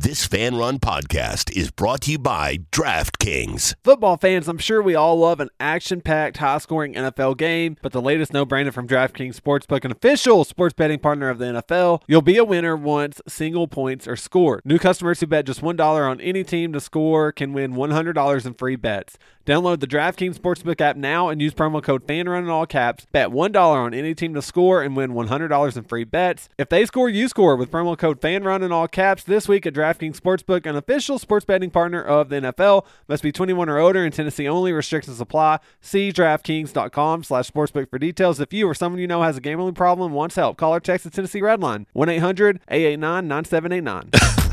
This Fan Run podcast is brought to you by DraftKings. Football fans, I'm sure we all love an action-packed, high-scoring NFL game, but the latest no-brainer from DraftKings Sportsbook, an official sports betting partner of the NFL, you'll be a winner once single points are scored. New customers who bet just $1 on any team to score can win $100 in free bets. Download the DraftKings Sportsbook app now and use promo code FANRUN in all caps. Bet $1 on any team to score and win $100 in free bets. If they score, you score with promo code FANRUN in all caps this week at DraftKings Sportsbook, an official sports betting partner of the NFL. Must be 21 or older in Tennessee only. Restrictions apply. See DraftKings.com/sportsbook for details. If you or someone you know has a gambling problem and wants help, call or text the Tennessee Red Line, 1-800-889-9789.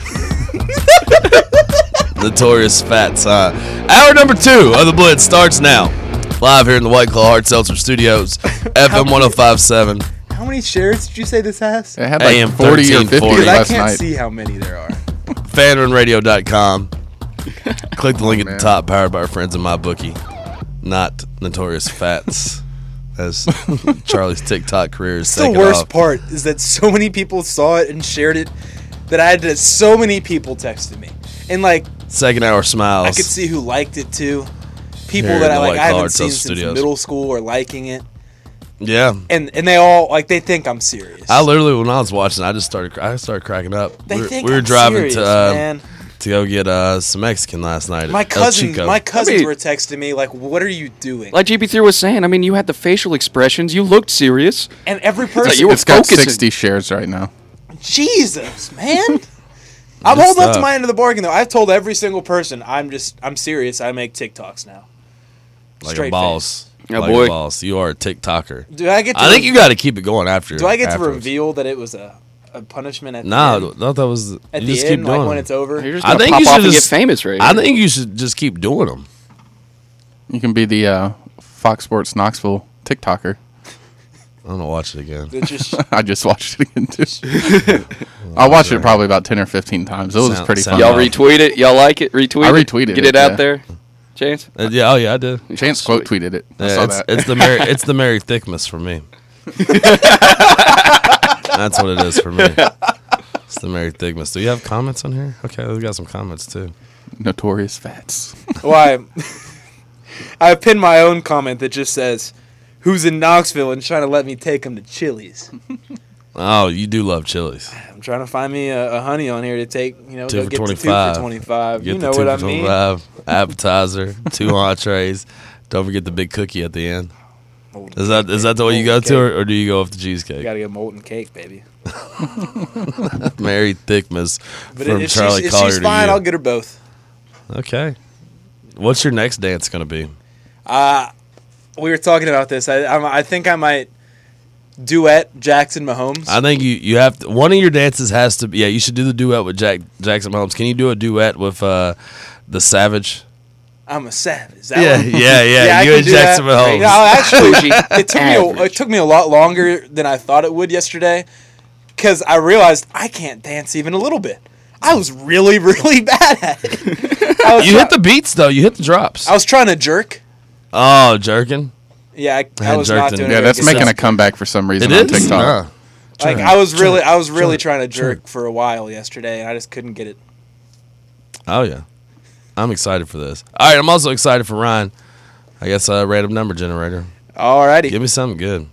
Notorious Fats. Hour number 2 of the Blitz starts now. Live here in the White Claw Hard Seltzer Studios, FM 105.7. How many shares did you say this has? It had like AM 40 or 50 1340. I last can't night. see how many there are. FanRunRadio.com. Click the link at man. the top, powered by our friends in MyBookie. Not Notorious Fats, as Charlie's TikTok career is The taking worst off. part is that so many people saw it and shared it that I had so many people texted me. And like, Second hour smiles. I could see who liked it too. People Here that in the I White haven't Collar seen Seltzer since Studios. middle school are liking it. Yeah. And they all like they think I'm serious. I literally, when I was watching, I started cracking up. They we think we were I'm driving serious, to man. go get some Mexican last night. My at El Chico. cousins were texting me like, "What are you doing?" Like GP3 was saying, I mean, you had the facial expressions. You looked serious. And every like person, you were It's got focusing. 60 shares right now. Jesus, man. I'm Good holding up to stuff. my end of the bargain though. I've told every single person I'm serious. I make TikToks now. like Straight a boss. Yeah, like boy. a boss. You are a TikToker. Do I get to I think you got to keep it going after. Do I get to afterwards. reveal that it was a punishment at the No, end? no, that was. At you the just end, keep doing like when them. it's over? You're just I gonna think pop you off should and just get famous right I here. think you should just keep doing them. You can be the Fox Sports Knoxville TikToker. I'm gonna watch it again. It's just I just watched it again, too. I watched it probably about 10 or 15 times. It was pretty fun. Y'all retweet it. Y'all like it. Retweet I it. retweeted Get it, it out yeah. there. Chance. Yeah, oh yeah, I did. Chance quote tweeted it. I Yeah, saw it's, that. it's the Merry Thickmas for me. That's what it is for me. It's the Merry Thickmas. Do you have comments on here? Okay, we got some comments too. Notorious Fats. why I pinned my own comment that just says, "Who's in Knoxville and trying to let me take him to Chili's?" Oh, you do love Chili's. I'm trying to find me a honey on here to take, Two go for get 25. to 2 for 25. Get You the know 2 what I for mean? 25, appetizer, 2 entrees. Don't forget the big cookie at the end. Molten Is that cake, the way you go molten to, cake. or do you go off the You cheesecake? gotta get molten cake, baby. Merry Thickmas But from if Charlie she's Collier to fine, you. I'll get her both. Okay. What's your next dance gonna be? We were talking about this. I think I might duet Jackson Mahomes. I think you have to, one of your dances has to be. Yeah, you should do the duet with Jackson Mahomes. Can you do a duet with the Savage? I'm a savage. Is that Yeah, one? yeah. I You can and do Jackson that. Mahomes. No, actually, Bougie. it took me a lot longer than I thought it would yesterday, because I realized I can't dance even a little bit. I was really, really bad at it. You hit the beats though. You hit the drops. I was trying to jerk. Oh, jerking. Yeah, I had was jerked not in- doing Yeah, it. that's very making a good. comeback for some reason It on is. TikTok. Nah. Like I was really trying to jerk for a while yesterday, and I just couldn't get it. Oh yeah. I'm excited for this. All right, I'm also excited for Ryan. I guess a random number generator. Alrighty, Give me something good.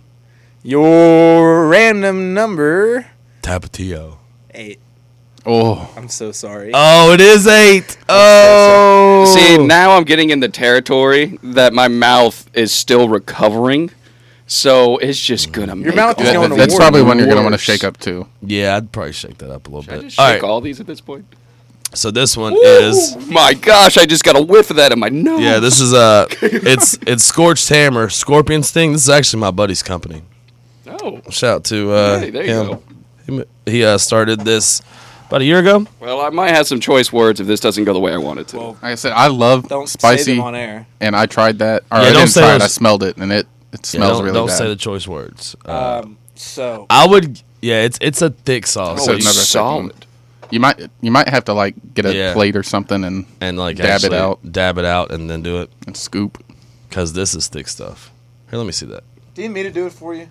your random number Tapatio. 8. Oh, I'm so sorry. Oh, it is 8. Oh. See, now I'm getting in the territory that my mouth is still recovering. So it's just gonna make mouth is all going of to that's it war. probably when you're going to want to worse. shake up, too. Yeah, I'd probably shake that up a little Should I bit. just All shake right. all these at this point? So this one is. My gosh, I just got a whiff of that in my nose. Yeah, this is it's Scorched Hammer Scorpion Sting. This is actually my buddy's company. Oh, Shout out to hey, there you him. go. He started this about a year ago. Well, I might have some choice words if this doesn't go the way I want it to. Well, Like I said, I love don't say spicy, them on air. and I tried that. Or Yeah, I don't didn't say try it. those- I smelled it, and it smells really don't bad. say the choice words. So I would. Yeah, it's a thick sauce. oh, so it's another solid. You might have to like get a Yeah. plate or something and like dab it out. dab it out, and then do it and scoop. because this is thick stuff. Here, let me see that. do you need me to do it for you?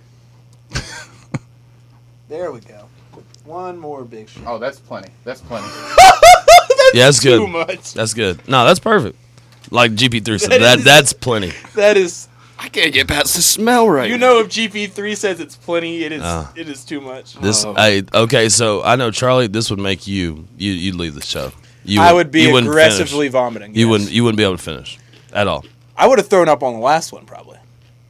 There we go. One more big shot. Oh, that's plenty. That's plenty. Yeah, that's good. Too much. That's good. No, that's perfect. Like GP3 said, that's plenty. That is. I can't get past the smell right. You know, if GP3 says it's plenty, it is. It is too much. Okay, so I know Charlie. This would make you'd leave the show. I would be wouldn't aggressively finish. vomiting. You yes. wouldn't be able to finish at all. I would have thrown up on the last one probably.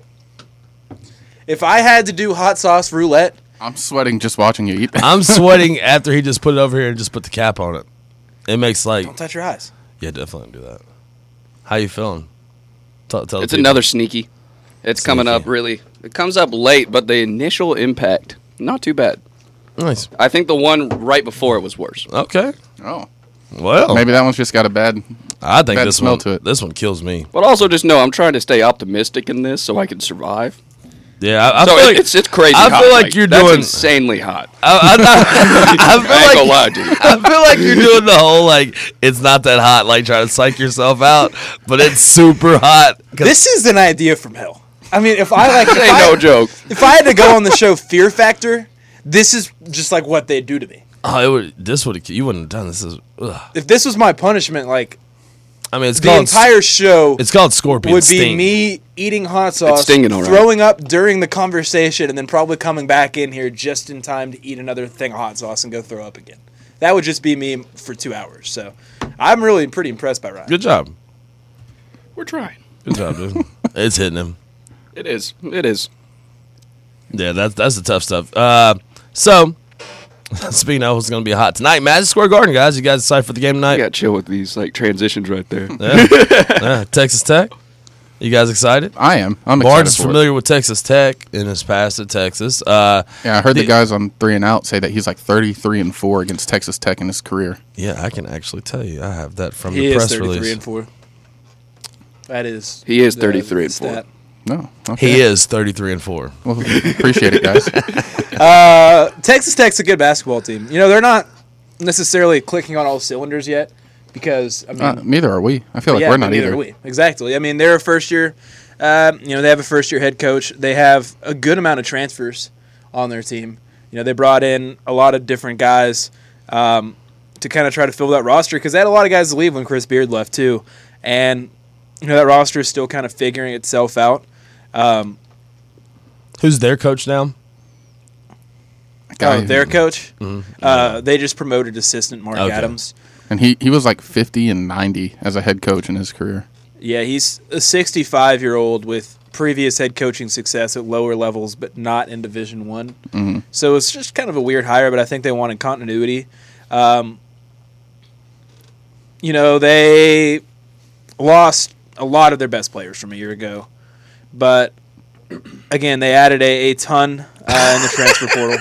If I had to do hot sauce roulette, I'm sweating just watching you eat. I'm sweating after he just put it over here and just put the cap on it. It makes like don't touch your eyes. Yeah, definitely do that. How you feeling? Tell It's people. another sneaky. It's coming up really. It comes up late, but the initial impact, not too bad. Nice. I think the one right before it was worse. Okay. Oh, Well, maybe that one's just got a bad. I think bad this smell one to it. This one kills me. But also just know I'm trying to stay optimistic in this so I can survive. Yeah, I So feel like it's crazy I hot. feel like you're that's doing- insanely hot. I I ain't feel gonna lie, like dude. I feel like you're doing the whole like it's not that hot, like trying to psych yourself out, but it's super hot. 'Cause- This is an idea from hell. I mean, if I This ain't no joke. if I had to go on the show Fear Factor, this is just like what they do to me. you wouldn't have done this. If this was my punishment, like I mean, it's the called entire show it's called Scorpion would be Sting. me eating hot sauce, stinging all right. throwing up during the conversation, and then probably coming back in here just in time to eat another thing of hot sauce and go throw up again. That would just be me for 2 hours. So I'm really pretty impressed by Ryan. Good job. We're trying. Good job, dude. It's hitting him. It is. It is. Yeah, that's the tough stuff. So, speaking of what's going to be hot tonight, Madison Square Garden, guys. You guys excited for the game I tonight? got chill with these like transitions right there. Yeah. Texas Tech. You guys excited? I am. I'm Barnes excited is for it. familiar with Texas Tech in his past at Texas. Yeah, I heard the The- guys on 3 and Out say that he's like 33-4 against Texas Tech in his career. Yeah, I can actually tell you. I have that from He the is press 33 release. and 4. That is. He is the 33 and 4. stat. No, okay. He is 33-4. Well, appreciate it, guys. Texas Tech's a good basketball team. You know, they're not necessarily clicking on all cylinders yet because, I mean, Neither are we. I feel like yeah, we're but not neither either. are we. Exactly. I mean, they're a first year. They have a first year head coach. They have a good amount of transfers on their team. You know, they brought in a lot of different guys to kind of try to fill that roster because they had a lot of guys to leave when Chris Beard left too, and you know that roster is still kind of figuring itself out. Who's their coach now? Their coach. Mm-hmm. They just promoted assistant Mark Okay. Adams. And he was like 50 and 90 as a head coach in his career. Yeah, he's a 65-year-old with previous head coaching success at lower levels, but not in Division I. Mm-hmm. So it's just kind of a weird hire, but I think they wanted continuity. You know, they lost a lot of their best players from a year ago, but again, they added a ton in the transfer portal.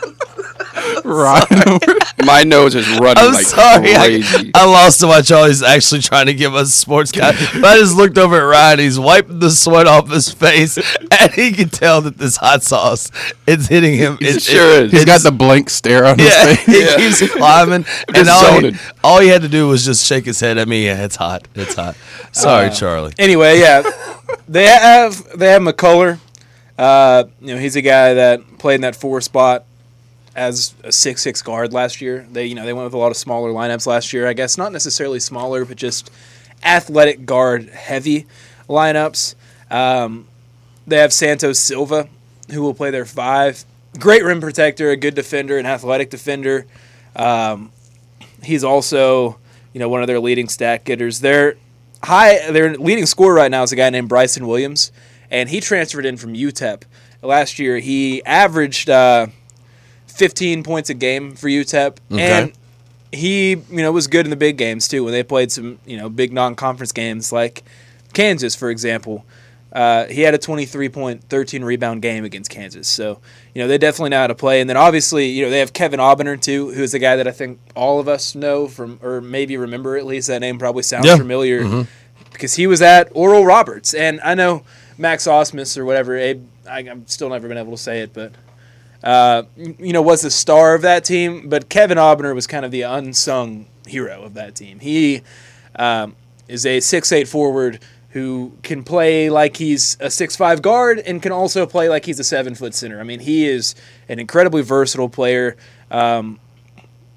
Ryan, My nose is running I'm like sorry. crazy. I lost to my Charlie's actually trying to give us sports guy. But I just looked over at Ryan. He's wiping the sweat off his face, and he can tell that this hot sauce is hitting him. It sure is. he's got the blank stare on his Yeah, face. he keeps climbing, and Just all zoning. all he had to do was just shake his head at me. Yeah, it's hot. It's hot. Sorry, Charlie. Anyway, yeah, they have McCullough. You know, he's a guy that played in that 4 spot as a 6'6" guard last year. They went with a lot of smaller lineups last year. I guess not necessarily smaller, but just athletic guard heavy lineups. They have Santos Silva, who will play their 5. Great rim protector, a good defender, an athletic defender. He's also, one of their leading stat getters. Their leading scorer right now is a guy named Bryson Williams, and he transferred in from UTEP. Last year, he averaged 15 points a game for UTEP, and he, was good in the big games too when they played some, big non-conference games like Kansas, for example. He had a 23-point, 13-rebound game against Kansas. So, they definitely know how to play. And then obviously, they have Kevin Obener too, who is a guy that I think all of us know from, or maybe remember at least. That name probably sounds familiar because he was at Oral Roberts. And I know Max Osmus or whatever, I'm still never been able to say it, but was the star of that team, but Kevin Obener was kind of the unsung hero of that team. He is a 6'8" forward who can play like he's a 6'5" guard and can also play like he's a 7-foot center. I mean, he is an incredibly versatile player.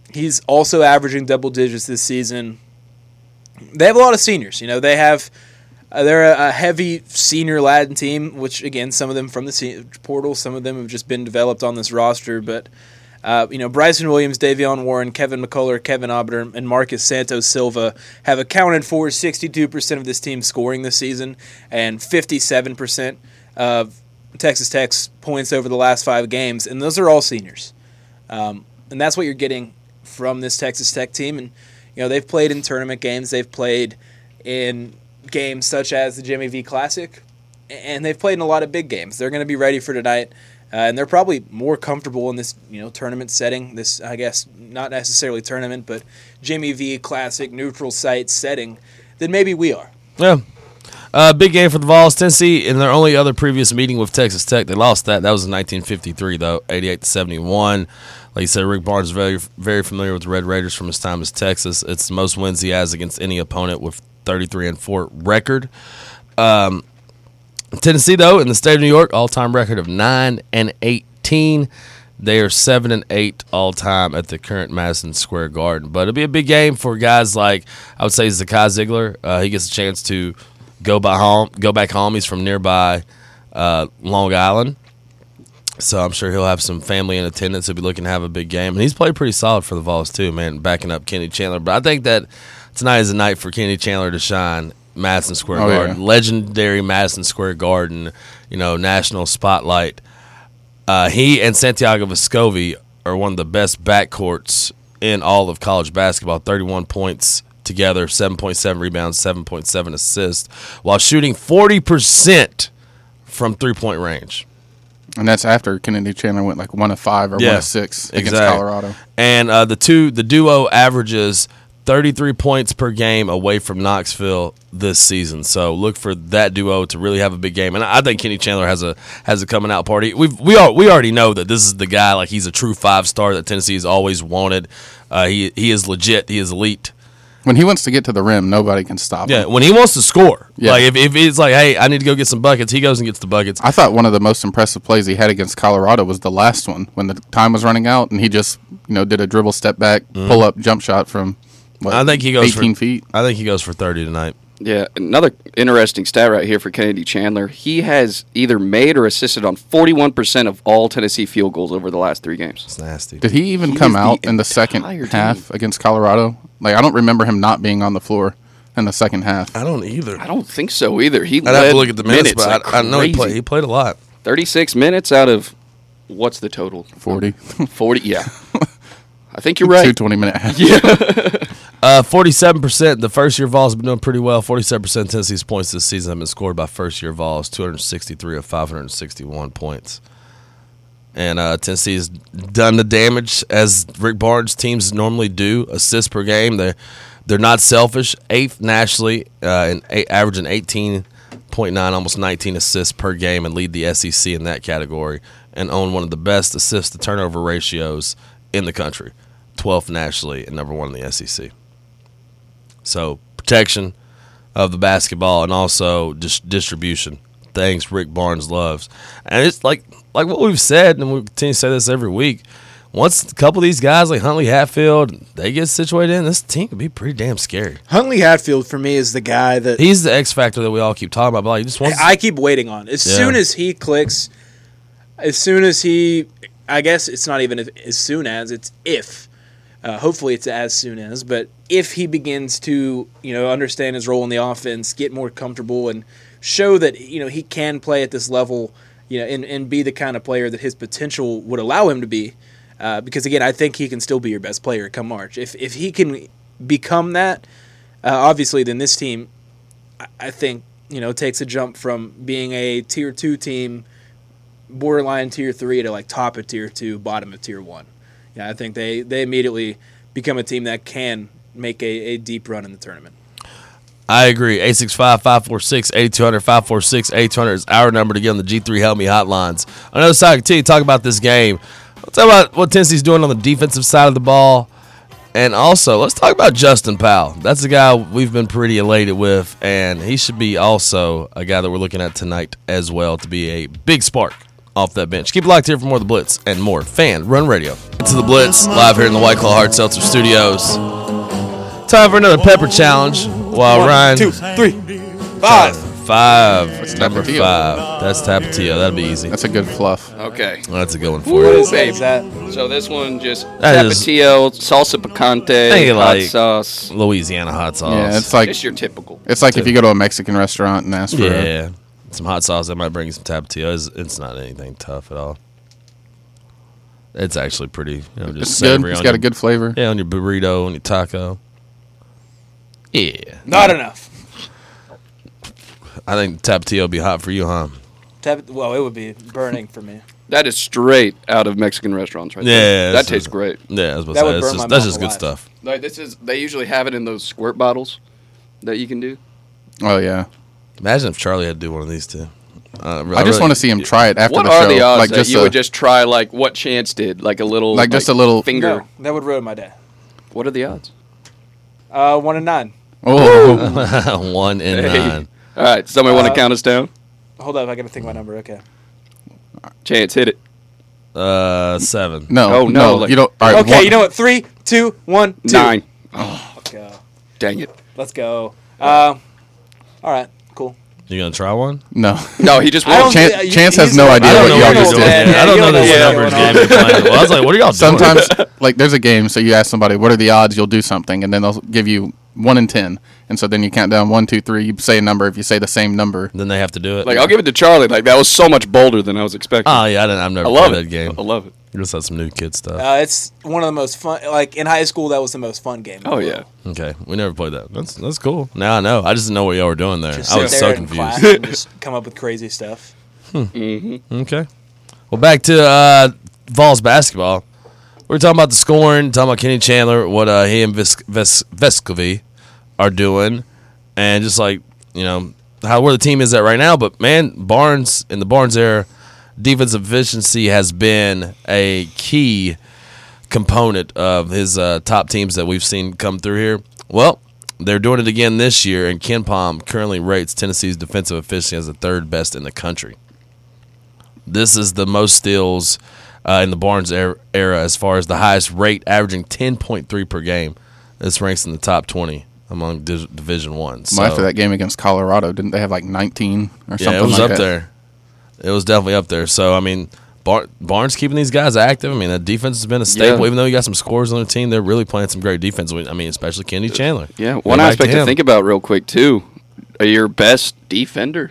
He's also averaging double digits this season. They have a lot of seniors. They're a heavy senior Latin team, which, again, some of them from the portal, some of them have just been developed on this roster. But, Bryson Williams, Davion Warren, Kevin McCullough, Kevin Oberter, and Marcus Santos Silva have accounted for 62% of this team's scoring this season and 57% of Texas Tech's points over the last 5 games. And those are all seniors. And that's what you're getting from this Texas Tech team. And, they've played in tournament games. They've played in games such as the Jimmy V Classic, and they've played in a lot of big games. They're going to be ready for tonight, and they're probably more comfortable in this tournament setting. This, I guess, not necessarily tournament, but Jimmy V Classic neutral site setting than maybe we are. Yeah. Big game for the Vols. Tennessee, in their only other previous meeting with Texas Tech, they lost that. That was in 1953, though, 88-71. Like you said, Rick Barnes is very, very familiar with the Red Raiders from his time as Texas. It's the most wins he has against any opponent with 33-4 record. Tennessee, though, in the state of New York, all-time record of 9-18. They are 7-8 all-time at the current Madison Square Garden. But it'll be a big game for guys like, I would say, Zakai Ziegler. He gets a chance to go back home. He's from nearby Long Island. So I'm sure he'll have some family in attendance. He'll be looking to have a big game. And he's played pretty solid for the Vols, too, man, backing up Kenny Chandler. But I think that tonight is a night for Kenny Chandler to shine. Madison Square Garden. Yeah. Legendary Madison Square Garden, national spotlight. He and Santiago Vescovi are one of the best backcourts in all of college basketball. 31 points together, 7.7 rebounds, 7.7 assists, while shooting 40% from three-point range. And that's after Kennedy Chandler went like 1 of 5 or 1 of 6 against Colorado. And the duo averages 33 points per game away from Knoxville this season. So look for that duo to really have a big game. And I think Kenny Chandler has a coming out party. We already know that this is the guy. Like, he's a true 5-star that Tennessee has always wanted. He is legit. He is elite. When he wants to get to the rim, nobody can stop him. Yeah, when he wants to score. Yeah. Like, if it's like, hey, I need to go get some buckets, he goes and gets the buckets. I thought one of the most impressive plays he had against Colorado was the last one when the time was running out, and he just did a dribble, step back, pull up, jump shot from I think he goes 18 feet. I think he goes for 30 tonight. Yeah, another interesting stat right here for Kennedy Chandler. He has either made or assisted on 41% of all Tennessee field goals over the last 3 games. It's nasty. Did he even come out in the second half against Colorado? Like, I don't remember him not being on the floor in the second half. I don't either. I don't think so either. I'd have to look at the minutes, but I know he played a lot. 36 minutes out of, what's the total? 40. 40, yeah. I think you're right. 2 20-minute halves. Yeah. 47%. The first-year Vols have been doing pretty well. 47% of Tennessee's points this season have been scored by first-year Vols, 263 of 561 points. And Tennessee has done the damage as Rick Barnes' teams normally do, assists per game. They're not selfish. 8th nationally, averaging 18.9, almost 19 assists per game, and lead the SEC in that category, and own one of the best assist-to-turnover ratios in the country. 12th nationally and number 1 in the SEC. So protection of the basketball and also distribution, things Rick Barnes loves. And it's like what we've said, and we continue to say this every week, once a couple of these guys like Huntley Hatfield, they get situated in, this team could be pretty damn scary. Huntley Hatfield, for me, is the guy that... He's the X factor that we all keep talking about. But I keep waiting on. As soon as he clicks, as soon as he... I guess it's not even as soon as, it's if. Hopefully it's as soon as, but if he begins to, understand his role in the offense, get more comfortable, and show that, he can play at this level, and be the kind of player that his potential would allow him to be. Because again, I think he can still be your best player come March. If he can become that, obviously, then this team, I think, takes a jump from being a Tier 2 team, borderline Tier 3 to like top of Tier 2, bottom of Tier 1. Yeah, I think they immediately become a team that can make a deep run in the tournament. I agree. 865-546-8200, 546-8200 is our number to get on the G3 Help Me hotlines. On the other side, I continue to talk about this game. Let's talk about what Tennessee's doing on the defensive side of the ball. And also, let's talk about Justin Powell. That's a guy we've been pretty elated with, and he should be also a guy that we're looking at tonight as well to be a big spark off that bench. Keep it locked here for more of the Blitz and more Fan Run Radio. To the Blitz, live here in the White Claw Hard Seltzer Studios. Time for another pepper challenge. While 1, Ryan 2, 3, 5. 5. That's Number Tapatio. 5. That's Tapatio. That'll be easy. That's a good fluff. Okay. That's a good one for What you. is that? Is that? So this one just That is- Tapatio, salsa picante, Think hot like- sauce. Louisiana hot sauce. Yeah, it's like Just your typical. if you go to a Mexican restaurant and ask for Yeah. Some hot sauce. That might bring you some Tapatio. It's not anything tough at all. It's actually pretty, just it's good. savory. It's on got your- a good flavor. Yeah, on your burrito, on your taco. Yeah. Not enough. I think Tapatio will be hot for you, huh? Well, it would be burning for me. That is straight out of Mexican restaurants right Yeah, there. That this tastes is- great. Yeah, I was about That to would say, burn my that's mouth just good alive. stuff. Like they usually have it in those squirt bottles that you can do. Oh yeah. Imagine if Charlie had to do one of these two. I just want to see him try it after What the are show. the odds like that just you a, would just try like what Chance did, like a little, Like just a little- finger? No, that would ruin my day. What are the odds? 1 in 9. oh 1 in Hey. 9. All right, somebody want to count us down? Hold up, I gotta think my number. Okay. Chance, hit it. 7. no Oh, no, like- you don't. All right, Okay, you know what? 3, 2, 1, 2. 9. Let's go. Dang it. Let's go. All right, cool. You gonna try one? No. No, he just I don't won't. Chance, thi- Chance he's has no a- idea I don't what know y'all what just you're did. doing. Yeah, I don't you know don't this know number what's game going you're playing. Well, I was like, what are y'all doing? Sometimes, like, there's a game, so you ask somebody, what are the odds you'll do something, and then they'll give you 1 in 10, and so then you count down 1, 2, 3. You say a number. If you say the same number, Then they have to do it. Like, I'll give it to Charlie. Like, that was so much bolder than I was expecting. Oh, yeah, I've never I love played it. that game. I love it. You just had some new kid stuff. It's one of the most fun. Like in high school, that was the most fun game. Oh, yeah. Okay, we never played that. That's cool. Now I know. I just didn't know what y'all were doing there. Just I was sit so there in confused. class and just come up with crazy stuff. Okay. Well, back to Vols basketball. We were talking about the scoring, talking about Kenny Chandler, what he and Vescovi are doing, and just like, where the team is at right now. But, man, Barnes, in the Barnes era, defensive efficiency has been a key component of his top teams that we've seen come through here. Well, they're doing it again this year, and Ken Pom currently rates Tennessee's defensive efficiency as the third best in the country. This is the most steals in the Barnes era as far as the highest rate, averaging 10.3 per game. This ranks in the top 20 among Division I. So, after that game against Colorado, didn't they have like 19 or something? yeah, it was like up that? there. It was definitely up there. So, I mean, Barnes keeping these guys active. I mean, that defense has been a staple. Yeah. Even though you got some scorers on the team, they're really playing some great defense. I mean, especially Kenny Chandler. Yeah, Go one back aspect to to him. think about real quick, too. Your best defender,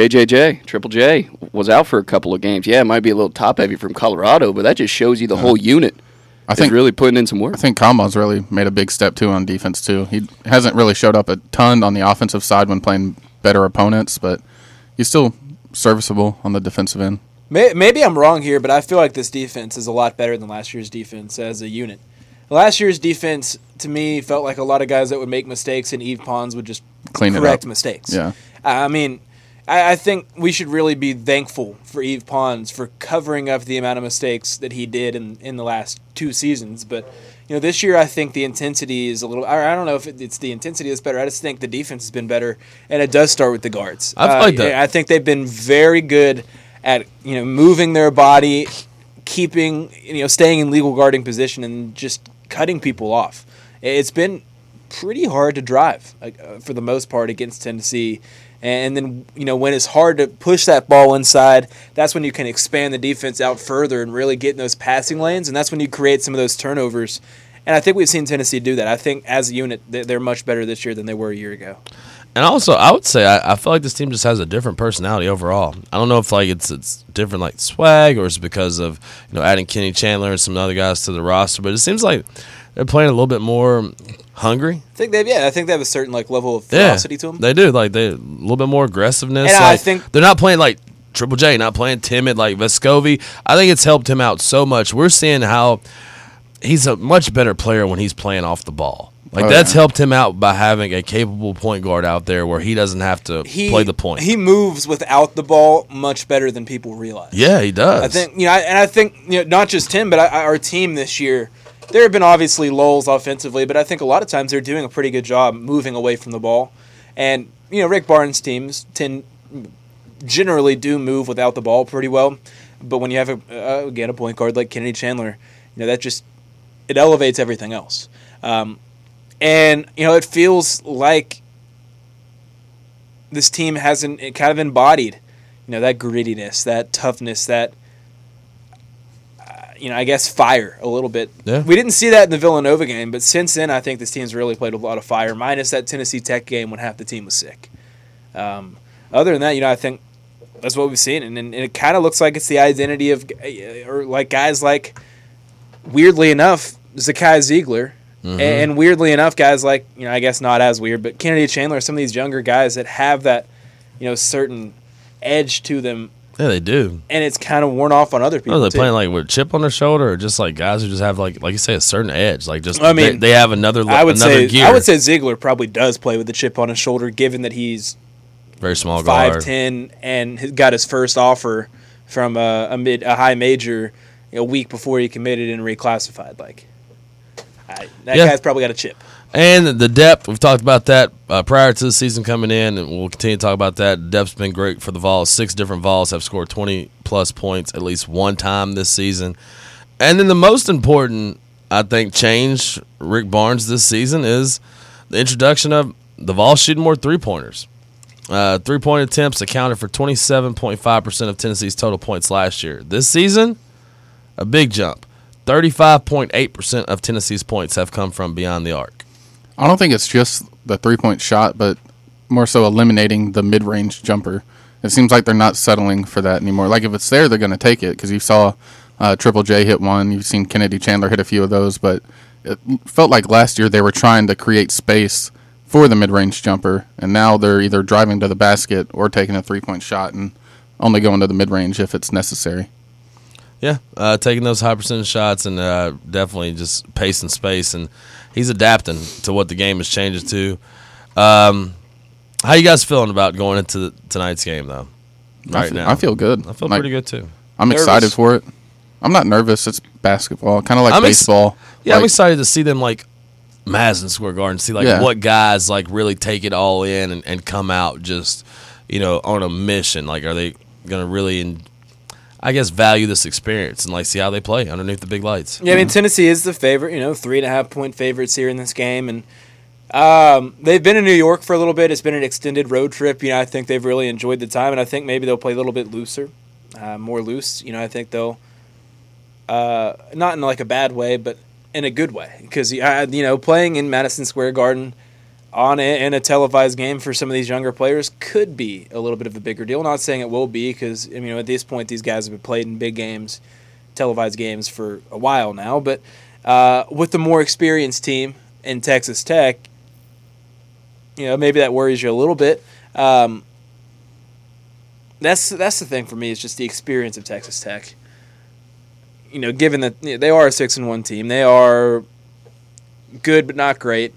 Triple J, was out for a couple of games. Yeah, it might be a little top-heavy from Colorado, but that just shows you the whole unit I is think really putting in some work. I think Combon's really made a big step too on defense too. He hasn't really showed up a ton on the offensive side when playing better opponents, but he's still serviceable on the defensive end. Maybe I'm wrong here, but I feel like this defense is a lot better than last year's defense as a unit. Last year's defense, to me, felt like a lot of guys that would make mistakes, and Yves Pons would just Clean it correct up. mistakes. Yeah. I mean, I think we should really be thankful for Yves Pons for covering up the amount of mistakes that he did in the last 2 seasons. But this year I think the intensity is a little. I don't know if it's the intensity that's better. I just think the defense has been better, and it does start with the guards. I feel like that. I think they've been very good at moving their body, keeping staying in legal guarding position, and just cutting people off. It's been pretty hard to drive for the most part against Tennessee. And then, when it's hard to push that ball inside, that's when you can expand the defense out further and really get in those passing lanes, and that's when you create some of those turnovers. And I think we've seen Tennessee do that. I think as a unit, they're much better this year than they were a year ago. And also, I would say I feel like this team just has a different personality overall. I don't know if it's different like swag or it's because of adding Kenny Chandler and some other guys to the roster, but it seems like they're playing a little bit more hungry. I think they have a certain level of ferocity to them. They do. Like they a little bit more aggressiveness. And I think they're not playing like Triple J, not playing timid like Vescovi. I think it's helped him out so much. We're seeing how he's a much better player when he's playing off the ball. Like that's helped him out by having a capable point guard out there where he doesn't have to play the point. He moves without the ball much better than people realize. Yeah, he does. I think I think not just him, but our team this year. There have been obviously lulls offensively, but I think a lot of times they're doing a pretty good job moving away from the ball. And Rick Barnes' teams generally do move without the ball pretty well. But when you have a point guard like Kennedy Chandler, that just it elevates everything else. And it feels like this team hasn't kind of embodied, that grittiness, that toughness, that I guess fire a little bit. Yeah. We didn't see that in the Villanova game, but since then I think this team's really played a lot of fire, minus that Tennessee Tech game when half the team was sick. Other than that, I think that's what we've seen, and it kind of looks like it's the identity of, or like guys like, weirdly enough, Zakai Ziegler, and weirdly enough, guys like, I guess not as weird, but Kennedy Chandler, some of these younger guys that have that, certain edge to them. Yeah, they do. And it's kind of worn off on other people. Are they too. playing like with a chip on their shoulder, or just like guys who just have like you say, a certain edge? Like just they have another gear. I would say Ziegler probably does play with the chip on his shoulder, given that he's very small guard, 5'10", and got his first offer from a high major a week before he committed and reclassified. That guy's probably got a chip. And the depth, we've talked about that prior to the season coming in, and we'll continue to talk about that. The depth's been great for the Vols. 6 different Vols have scored 20-plus points at least one time this season. And then the most important, I think, change Rick Barnes this season is the introduction of the Vols shooting more three-pointers. Three-point attempts accounted for 27.5% of Tennessee's total points last year. This season, a big jump. 35.8% of Tennessee's points have come from beyond the arc. I don't think it's just the three-point shot, but more so eliminating the mid-range jumper. It seems like they're not settling for that anymore. Like, if it's there, they're going to take it, because you saw Triple J hit one. You've seen Kennedy Chandler hit a few of those, but it felt like last year they were trying to create space for the mid-range jumper, and now they're either driving to the basket or taking a three-point shot and only going to the mid-range if it's necessary. Yeah, taking those high percentage shots and definitely just pacing space, and he's adapting to what the game is changing to. How you guys feeling about going into tonight's game, though? Now, I feel good. I feel pretty good too. I'm excited for it. I'm not nervous. It's basketball, kind of like baseball. I'm excited to see them like Madison Square Garden, see what guys like really take it all in and come out just on a mission. Like, are they gonna really value this experience and see how they play underneath the big lights? Yeah, I mean, Tennessee is the favorite, 3.5-point favorites here in this game. And they've been in New York for a little bit. It's been an extended road trip. I think they've really enjoyed the time, and I think maybe they'll play a little bit looser, more loose. I think they'll, not in a bad way, but in a good way. Because, playing in Madison Square Garden in a televised game for some of these younger players could be a little bit of a bigger deal. Not saying it will be, because at this point these guys have been played in big games, televised games for a while now. But with the more experienced team in Texas Tech, maybe that worries you a little bit. That's the thing for me, is just the experience of Texas Tech. Given that they are a 6-1 team, they are good but not great.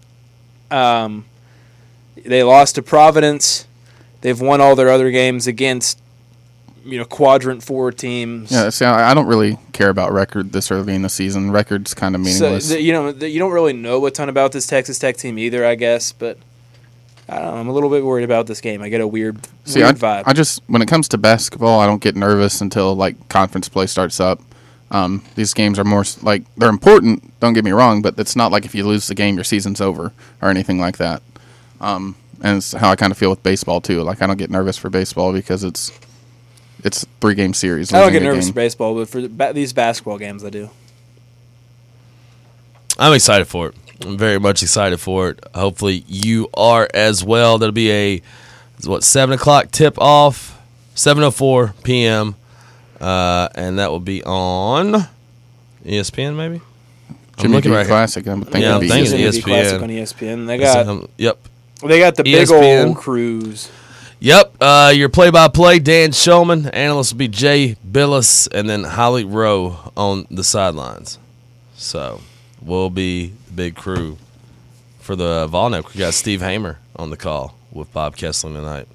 They lost to Providence. They've won all their other games against, quadrant 4 teams. Yeah, see, I don't really care about record this early in the season. Record's kind of meaningless. So, you don't really know a ton about this Texas Tech team either, I guess. But I don't know. I'm a little bit worried about this game. I get a weird vibe. I just, when it comes to basketball, I don't get nervous until conference play starts up. These games are more they're important, don't get me wrong, but it's not like if you lose the game, your season's over or anything like that. And it's how I kind of feel with baseball too. I don't get nervous for baseball because it's 3-game series. I don't get nervous for baseball, but for these basketball games, I do. I'm excited for it. I'm very much excited for it. Hopefully you are as well. That'll be 7 o'clock tip off, 7:04 p.m. And that will be on ESPN, maybe? Jimmy V Classic. I'm thinking ESPN. Classic on ESPN. They got the ESPN. big old cruise. Yep. Your play-by-play, Dan Shulman. Analyst will be Jay Billis, and then Holly Rowe on the sidelines. So we'll be the big crew for the Vol Network. We got Steve Hamer on the call with Bob Kessling tonight.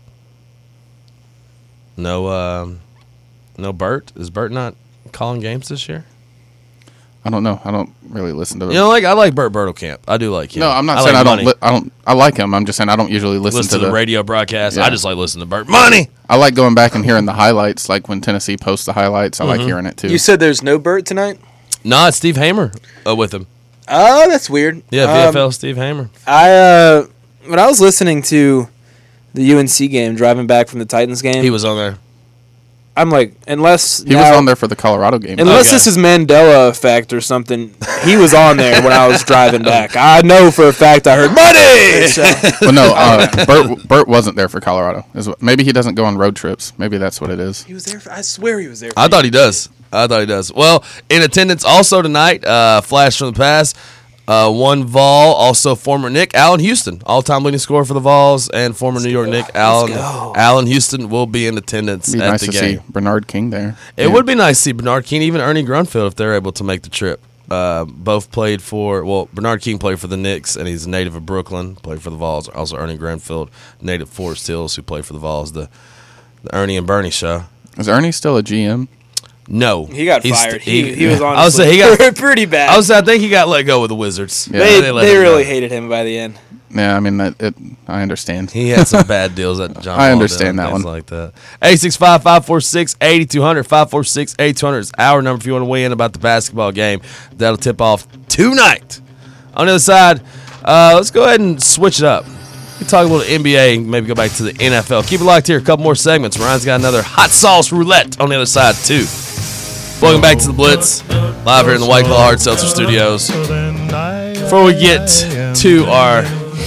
No Bert? Is Bert not calling games this year? I don't know. I don't really listen to them. You know, I like Burt Bertelkamp. I do like him. No, I'm not I saying like I Money. don't. I like him. I'm just saying I don't usually listen Listen to the radio broadcast. Yeah. I just like listening to Burt. Money. I like going back and hearing the highlights, like when Tennessee posts the highlights. I like hearing it too. You said there's no Burt tonight? No, it's Steve Hamer with him. Oh, that's weird. Yeah, VFL Steve Hamer. When I was listening to the UNC game, driving back from the Titans game, He was on there. I'm like, unless he was on there for the Colorado game. Unless Okay. this is Mandela effect or something, he was on there when I was driving back. I know for a fact I heard money. So, Well, no, Burt wasn't there for Colorado. Maybe he doesn't go on road trips. Maybe that's what it is. he was there. I swear he was there. I thought he does. Well, in attendance also tonight, flash from the past, one Vol, also former Nick, Allen Houston, all-time leading scorer for the Vols, and former New York Nick, Allen Houston will be in attendance It'd be at nice the to game. see Bernard King there. It would be nice to see Bernard King, even Ernie Grunfeld, if they're able to make the trip. Both played for, Bernard King played for the Knicks, and he's a native of Brooklyn, played for the Vols. Also, Ernie Grunfeld, native of Forest Hills, who played for the Vols, the Ernie and Bernie show. Is Ernie still a GM? No. he got He's- fired. He was I would say honestly he got. pretty bad. I think he got let go with the Wizards. Yeah. they let they him really go. hated him by the end. Yeah, I mean I understand. He had some bad deals at John. I understand that things one. like that. 865-546-8200, 546-8200 is our number if you want to weigh in about the basketball game. That'll tip off tonight. On the other side, let's go ahead and switch it up. We can talk a little NBA and maybe go back to the NFL. Keep it locked here. A couple more segments. Ryan's got another hot sauce roulette on the other side, too. Welcome back to the Blitz, live here in the White Claw Hard Seltzer Studios. Before we get to our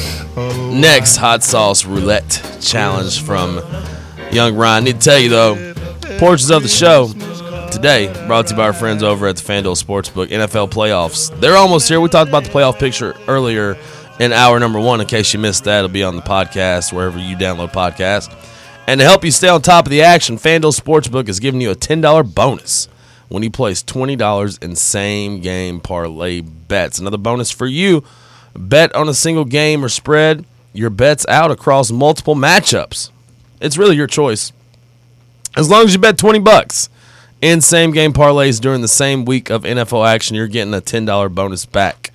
next hot sauce roulette challenge from young Ryan, I need to tell you, though, portions of the show today brought to you by our friends over at the FanDuel Sportsbook. NFL playoffs. They're almost here. We talked about the playoff picture earlier in hour number 1. In case you missed that, it'll be on the podcast, wherever you download podcasts. And to help you stay on top of the action, FanDuel Sportsbook is giving you a $10 bonus when you place $20 in same-game parlay bets. Another bonus for you, bet on a single game or spread your bets out across multiple matchups. It's really your choice. As long as you bet $20 in same-game parlays during the same week of NFL action, you're getting a $10 bonus back.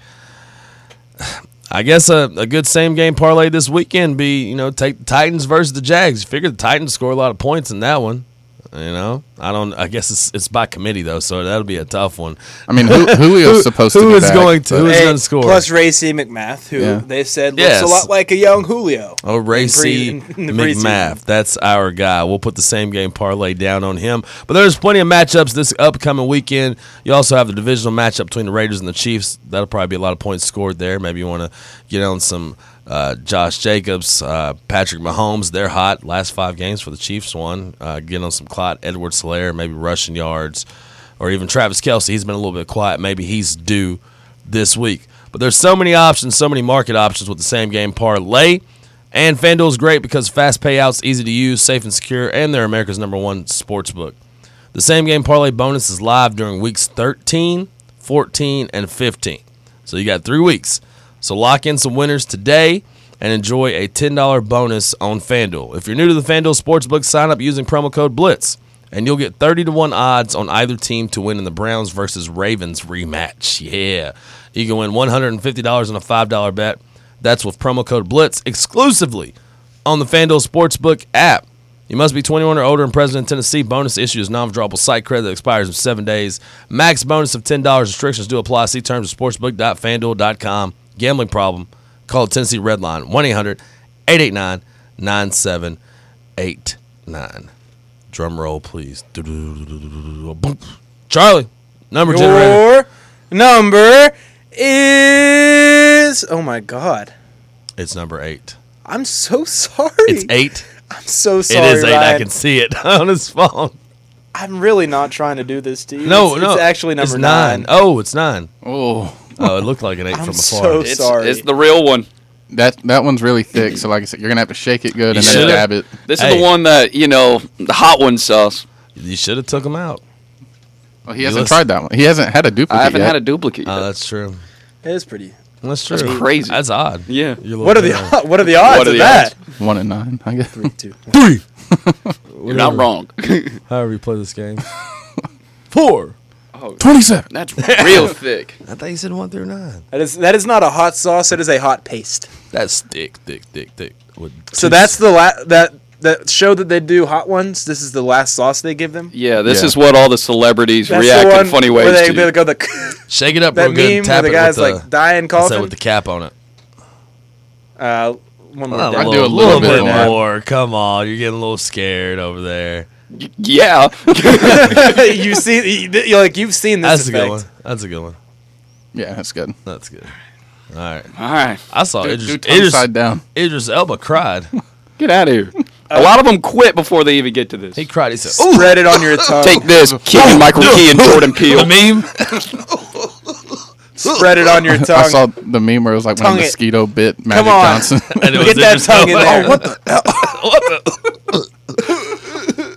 I guess a good same-game parlay this weekend be, take the Titans versus the Jags. You figure the Titans score a lot of points in that one. I guess it's by committee though, so that'll be a tough one. I mean, Julio's supposed to Who be is back, going to but- who is Hey, going to score? Plus Racy McMath, who Yeah. they said looks Yes. a lot like a young Julio. Oh, Racy in the preseason. McMath. That's our guy. We'll put the same game parlay down on him. But there's plenty of matchups this upcoming weekend. You also have the divisional matchup between the Raiders and the Chiefs. That'll probably be a lot of points scored there. Maybe you want to get on some Josh Jacobs, Patrick Mahomes. They're hot. Last 5 games for the Chiefs won. Get on some Clyde Edwards-Helaire, maybe rushing yards. Or even Travis Kelce. He's been a little bit quiet. Maybe he's due this week. But there's so many options, so many market options with the same game parlay. And FanDuel is great because fast payouts, easy to use, safe and secure, and they're America's #1 sportsbook. The same game parlay bonus is live during weeks 13, 14, and 15. So you got 3 weeks. So lock in some winners today and enjoy a $10 bonus on FanDuel. If you're new to the FanDuel Sportsbook, sign up using promo code BLITZ, and you'll get 30-1 odds on either team to win in the Browns versus Ravens rematch. Yeah. You can win $150 on a $5 bet. That's with promo code BLITZ exclusively on the FanDuel Sportsbook app. You must be 21 or older and present in Tennessee. Bonus issued is non-withdrawable site credit that expires in 7 days. Max bonus of $10. Restrictions do apply. See terms at sportsbook.fanduel.com. Gambling problem? Call the Tennessee Red Line, 1-800-889-9789. Drum roll, please. Charlie, number generator. Your number is, oh my God, It's number 8. I'm so sorry. It's 8. I'm so sorry. It is 8. Ryan. I can see it on his phone. I'm really not trying to do this to you. No, it's actually number it's 9. Oh, it's 9. Oh, Oh, it looked like an 8 I'm from so afar. sorry. It's the real one. that one's really thick. So like I said, you're gonna have to shake it good and You then should've- dab it. This Hey. is the one that, the hot one sauce. You should have took him out. Well, he hasn't listen- tried that one. He hasn't had a duplicate I haven't yet. had a duplicate Oh, yet. that's true. It is pretty. That's true. That's crazy. That's odd. Yeah. You're What are looking the at what are the odds What are of the that? 1 and 9, I guess. 3, 2. 3. You're not wrong. However you play this game. 4. Oh, 27. that's real thick. I thought you said 1 through 9. That is not a hot sauce. It is a hot paste. That's thick. So that's the that show that they do hot ones. This is the last sauce they give them. Yeah, this Yeah. is what all the celebrities That's react the in one funny where ways they to. go the Shake it up that real good. meme And tap where the it guy's with like dying what's that coughing. with the cap on it. One more. A I down. do a little little bit bit more. Come on, you're getting a little scared over there. Yeah. You see, you've seen this. That's a effect. good one. That's a good one. Yeah, that's good. That's good. All right. All right. I saw Do tongue side down. Idris Elba cried. Get out of here. A lot of them quit before they even get to this. He cried. He said, "Ooh, Spread it on your tongue. Take this, Keegan Michael Key and Jordan Peele. the meme." Spread it on your tongue. I saw the meme where it was like when Tongue a it. mosquito bit Magic on. Johnson. And it was Get that Idris tongue in Elba. there. Oh, what the?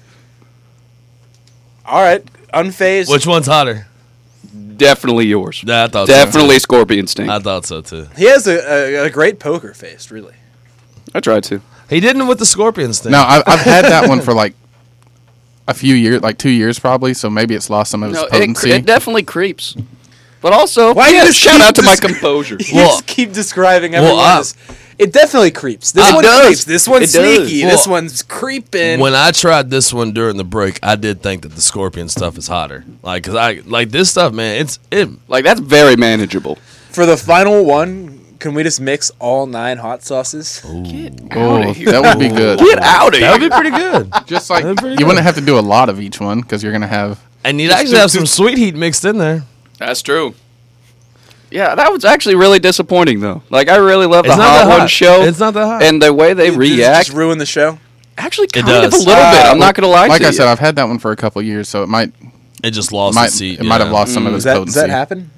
All right, unfazed. Which one's hotter? Definitely yours. Nah, I thought Definitely So Scorpion Sting. too. I thought so too. He has a great poker face, really. I tried to. He didn't with the Scorpions thing. No, I've had that one for like a few years, like 2 years probably. So maybe it's lost some of its No, potency. it definitely creeps. But also, Why you yes, just shout keep out to my dis- composure. You Well- just keep describing everyone well, as. It definitely creeps. This It one does. creeps. This one's It does. sneaky. Well, this one's creeping. When I tried this one during the break, I did think that the Scorpion stuff is hotter. Like, cause I like this stuff, man. It Like, that's very manageable. For the final one, can we just mix all 9 hot sauces? Oh, that would be good. Get out of that would here. be pretty good. Just like That'd be pretty you good. wouldn't have to do a lot of each one because you're gonna have. And you'd actually have some sweet heat mixed in there. That's true. Yeah, that was actually really disappointing, though. Like, I really love the It's not Hot that One hot. show. It's not that hot. And the way they Does it react just ruin the show. actually It kind of a does. little bit. I'm not going to lie Like to I you. said, I've had that one for a couple years, so it might It just lost might its seat. it might have yeah. lost some of its Does potency. that happen?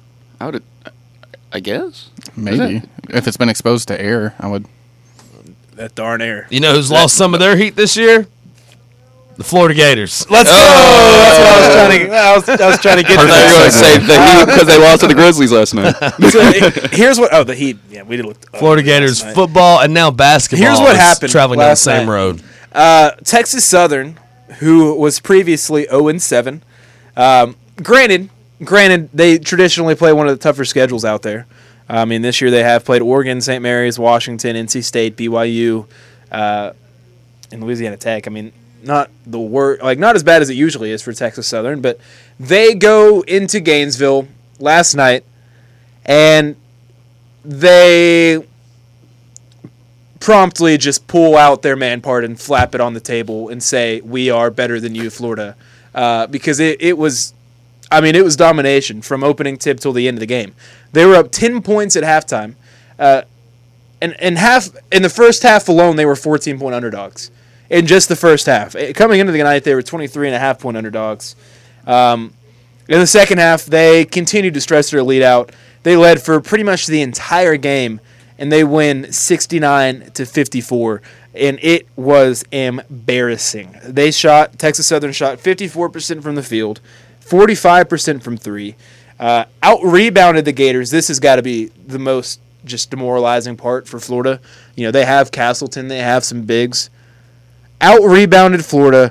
I guess. Maybe if it's been exposed to air, I would. That darn air. You know who's lost some of their heat this year? The Florida Gators. Let's go. That's what I was trying to. I was trying to get to I thought you were going that. to say the Heat because they lost to the Grizzlies last night. So, here's what. Oh, the Heat. Yeah, we did look. Florida Gators football and now basketball. Here's what is happened traveling down the last same night. road. Texas Southern, who was previously 0-7. Granted, they traditionally play one of the tougher schedules out there. I mean, this year they have played Oregon, St. Mary's, Washington, NC State, BYU, and Louisiana Tech. I mean, not as bad as it usually is for Texas Southern, but they go into Gainesville last night, and they promptly just pull out their man part and flap it on the table and say, "We are better than you, Florida," because it was domination from opening tip till the end of the game. They were up 10 points at halftime, and in the first half alone, they were 14-point underdogs. In just the first half. Coming into the night, they were 23.5-point underdogs. In the second half, they continued to stress their lead out. They led for pretty much the entire game, and they win 69-54, and it was embarrassing. Texas Southern shot 54% from the field, 45% from three, out-rebounded the Gators. This has got to be the most just demoralizing part for Florida. You know, they have Castleton, they have some bigs. Out-rebounded Florida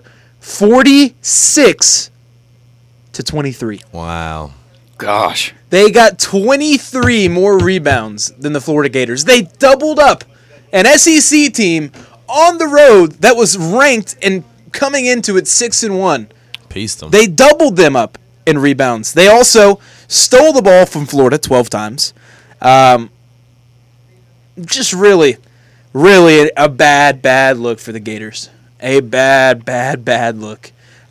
46-23. Wow. Gosh. They got 23 more rebounds than the Florida Gators. They doubled up an SEC team on the road that was ranked and coming into it 6-1. Pieced them. They doubled them up in rebounds. They also stole the ball from Florida 12 times. Just really a bad look for the Gators. A bad look.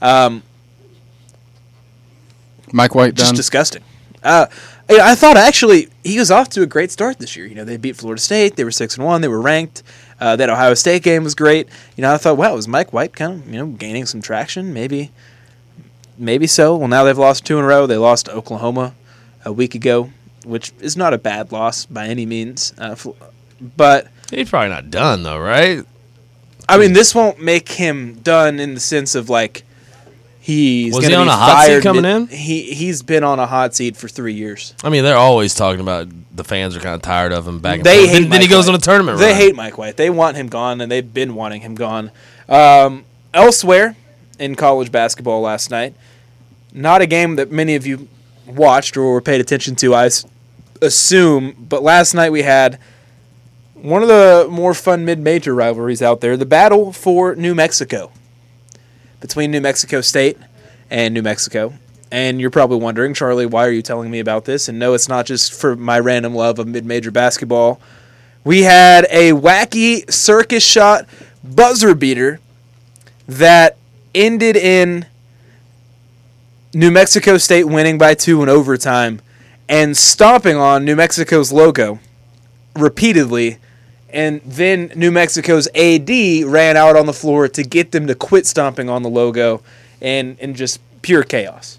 Mike White Just done. disgusting. I thought actually he was off to a great start this year. You know, they beat Florida State. They were 6-1. They were ranked. That Ohio State game was great. You know, I thought, wow, was Mike White kind of gaining some traction? Maybe so. Well, now they've lost 2 in a row. They lost to Oklahoma a week ago, which is not a bad loss by any means. But He's probably not done though, right? I mean, this won't make him done in the sense of like he's Was gonna he on be a hot seat fired coming in? He's been on a hot seat for 3 years. I mean, they're always talking about the fans are kind of tired of him back and They forth. hate Then he Mike goes White. on a tournament They run. hate Mike White. They want him gone, and they've been wanting him gone. Elsewhere in college basketball last night, Not a game that many of you watched or were paid attention to, I assume. But last night we had one of the more fun mid-major rivalries out there, the battle for New Mexico, between New Mexico State and New Mexico. And you're probably wondering, Charlie, why are you telling me about this? And no, it's not just for my random love of mid-major basketball. We had a wacky circus shot buzzer beater that ended in New Mexico State winning by 2 in overtime and stomping on New Mexico's logo repeatedly. And then New Mexico's AD ran out on the floor to get them to quit stomping on the logo and just pure chaos.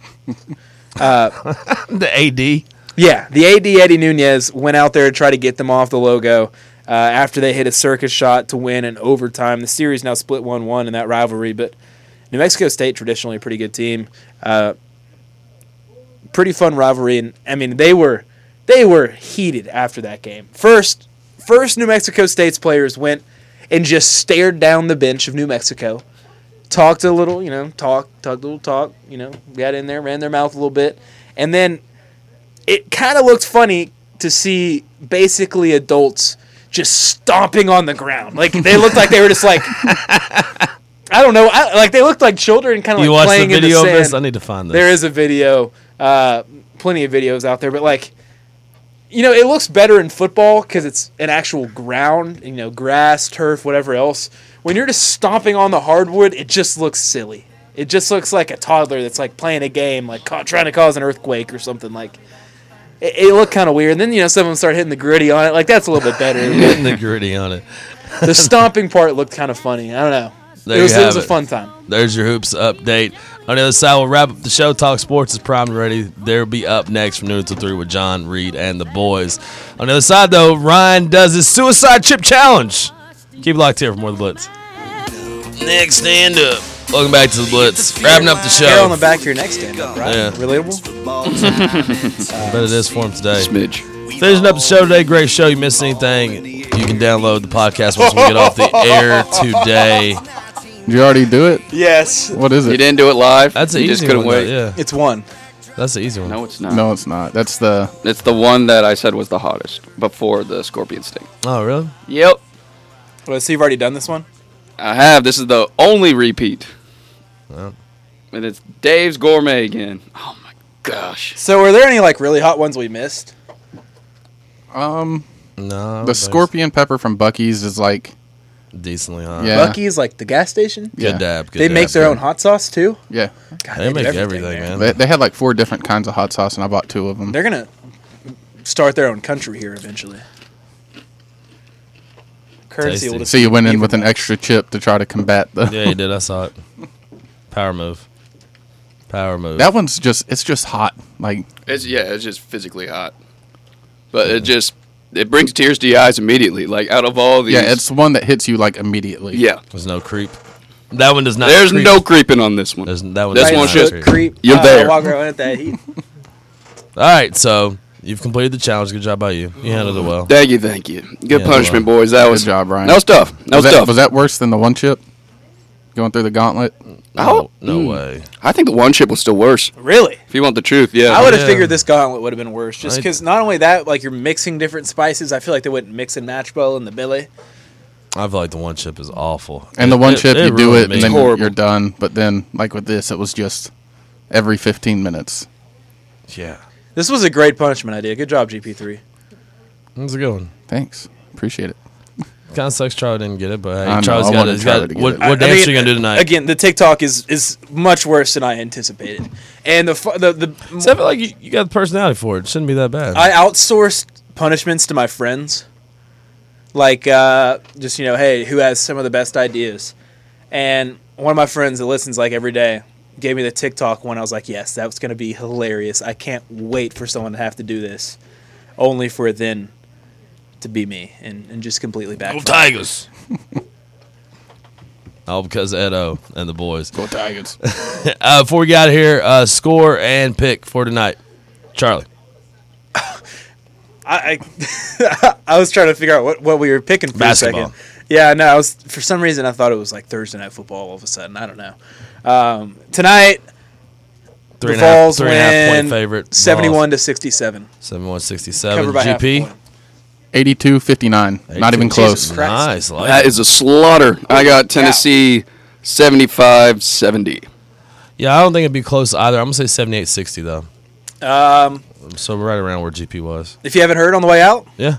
The AD. Yeah, the AD, Eddie Nunez, went out there to try to get them off the logo after they hit a circus shot to win in overtime. The series now split 1-1 in that rivalry, but New Mexico State, traditionally a pretty good team. Pretty fun rivalry, and I mean they were heated after that game. First New Mexico State's players went and just stared down the bench of New Mexico, talked a little, got in there, ran their mouth a little bit, and then it kind of looked funny to see basically adults just stomping on the ground. Like they looked like they were just like, I don't know, they looked like children kind of like playing in the sand. You watched the video of this? I need to find this. There is a video, plenty of videos out there, but it looks better in football because it's an actual ground, grass, turf, whatever else. When you're just stomping on the hardwood, it just looks silly. It just looks like a toddler that's like playing a game, like trying to cause an earthquake or something. Like it looked kind of weird. And then some of them start hitting the gritty on it. Like that's a little bit better. Hitting the gritty on it. The stomping part looked kind of funny. I don't know. It was a fun time. There's your hoops update. On the other side, we'll wrap up the show. Talk Sports is primed and ready. They'll be up next from noon till 3 with John, Reed, and the boys. On the other side, though, Ryan does his suicide chip challenge. Keep locked here for more of the Blitz. Next stand up. Welcome back to the Blitz. Wrapping up the show. Hair on the back of your neck stand up, right? Yeah. Relatable? Bet it is for him today. Smidge. Finishing up the show today. Great show. You missed anything, you can download the podcast once we get off the air today. Did you already do it? Yes. What is it? You didn't do it live. That's an you easy just couldn't one, wait. though, yeah. It's one. That's the easy one. No, it's not. No, it's not. That's the... It's the one that I said was the hottest before the scorpion sting. Oh, really? Yep. Well, so you've already done this one? I have. This is the only repeat. Well. And it's Dave's Gourmet again. Oh, my gosh. So are there any really hot ones we missed? No. The scorpion pepper from Buc-ee's is decently hot. Yeah. Buc-ee's, the gas station? Good Yeah. dab. Good They dab. make their own hot sauce, too? Yeah. God, They do make everything, everything, man. They had 4 different kinds of hot sauce, and I bought 2 of them. They're going to start their own country here eventually. Currency Tasty. will just So you went in even with an more. extra chip to try to combat the... Yeah, you did. I saw it. Power move. Power move. That one's just hot. It's just physically hot. But it brings tears to your eyes immediately. Out of all these. Yeah, it's the one that hits you immediately. Yeah. There's no creep. That one does not. There's creep. no creeping on this one. That one. This does one not should creep. creep. You're there. Walk around at that heat. All right, so you've completed the challenge. Good job by you. You handled it well. Thank you. Good Yeah, punishment, well. boys. That was Good job, Ryan. That was tough. That was tough. Was that worse than the one chip? Going through the gauntlet? No way. I think the one chip was still worse. Really? If you want the truth, yeah. I would have Yeah. figured this gauntlet would have been worse. Just because not only that, you're mixing different spices. I feel like they wouldn't mix and match well in the billy. I feel like the one chip is awful. And the one chip, you do ruined it, me. and then Horrible. you're done. But then, with this, it was just every 15 minutes. Yeah. This was a great punishment idea. Good job, GP3. How's it going? Thanks. Appreciate it. Kind of sucks Charlie didn't get it, but I hey, know, Charlie's I got wanted it. He's Charlie got to get what it. what dance are you going to do tonight? Again, the TikTok is much worse than I anticipated. And the So I feel like you got the personality for it. Shouldn't be that bad. I outsourced punishments to my friends. Hey, who has some of the best ideas? And one of my friends that listens every day gave me the TikTok one. I was like, yes, that was going to be hilarious. I can't wait for someone to have to do this, only for it then to be me and just completely back. Go Tigers. All because of Edo and the boys. Go Tigers. Before we got here, score and pick for tonight. Charlie. I was trying to figure out what we were picking for Basketball. a second. Yeah, no, for some reason I thought it was Thursday Night Football all of a sudden. I don't know. Tonight, 3.5 Vols 3.5 point win favorite. 71-67. 71-67. Covered by half a GP. point. 82-59. Not even close. Jesus Christ. Nice. Like That it. is a slaughter. I got Tennessee 75-70. Yeah, I don't think it'd be close either. I'm going to say 78-60, though. So right around where GP was. If you haven't heard on the way out, Yeah.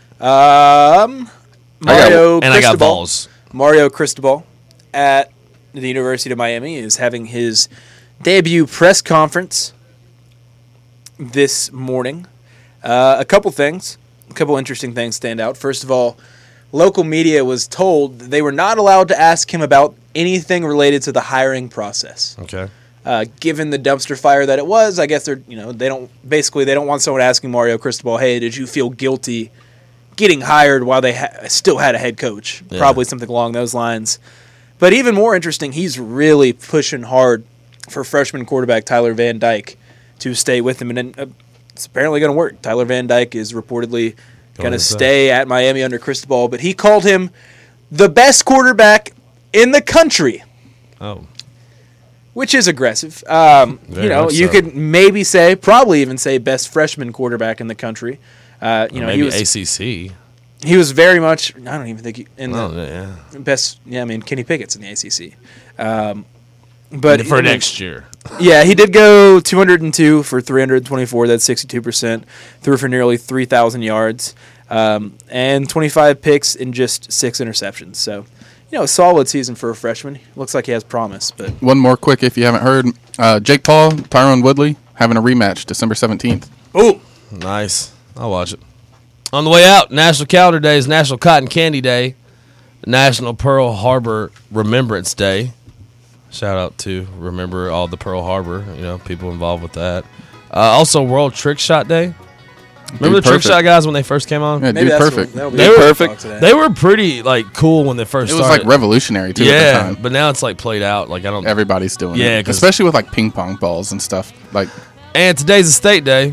Mario And I got Cristobal. balls. Mario Cristobal at the University of Miami is having his debut press conference this morning. A couple interesting things stand out. First of all, local media was told that they were not allowed to ask him about anything related to the hiring process. Okay. Given the dumpster fire that it was, I guess they don't want someone asking Mario Cristobal, "Hey, did you feel guilty getting hired while they still had a head coach?" Yeah. Probably something along those lines. But even more interesting, he's really pushing hard for freshman quarterback Tyler Van Dyke to stay with him, and it's apparently going to work. Tyler Van Dyke is reportedly going to stay at Miami under Cristobal, but he called him the best quarterback in the country. Oh. Which is aggressive. Very much You so. could probably even say best freshman quarterback in the country. Maybe ACC. He was very much. I don't even think in the Yeah. best. Yeah, I mean Kenny Pickett's in the ACC. But For next year. yeah, he did go 202 for 324. That's 62%. Threw for nearly 3,000 yards and 25 picks and just 6 interceptions. So, a solid season for a freshman. Looks like he has promise. But One more quick, if you haven't heard. Jake Paul, Tyron Woodley having a rematch December 17th. oh, Nice. I'll watch it. On the way out, National Calendar Day is National Cotton Candy Day, National Pearl Harbor Remembrance Day. Shout out to remember all the Pearl Harbor, people involved with that. Also, World Trick Shot Day. Remember the Trick Shot guys when they first came on? Yeah, maybe dude, that's perfect. That'll be They the were perfect. Today. They were pretty cool when they first It was started. like revolutionary too at the yeah, time. but now it's played out. I don't. Everybody's doing Yeah, it, 'cause- especially with like ping pong balls and stuff. Like And today's a state day.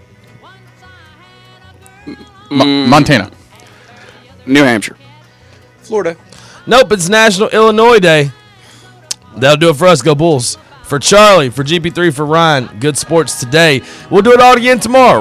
Montana. New Hampshire. Florida. Nope, it's National Illinois Day. That'll do it for us. Go Bulls. For Charlie, for GP3, for Ryan, good sports today. We'll do it all again tomorrow.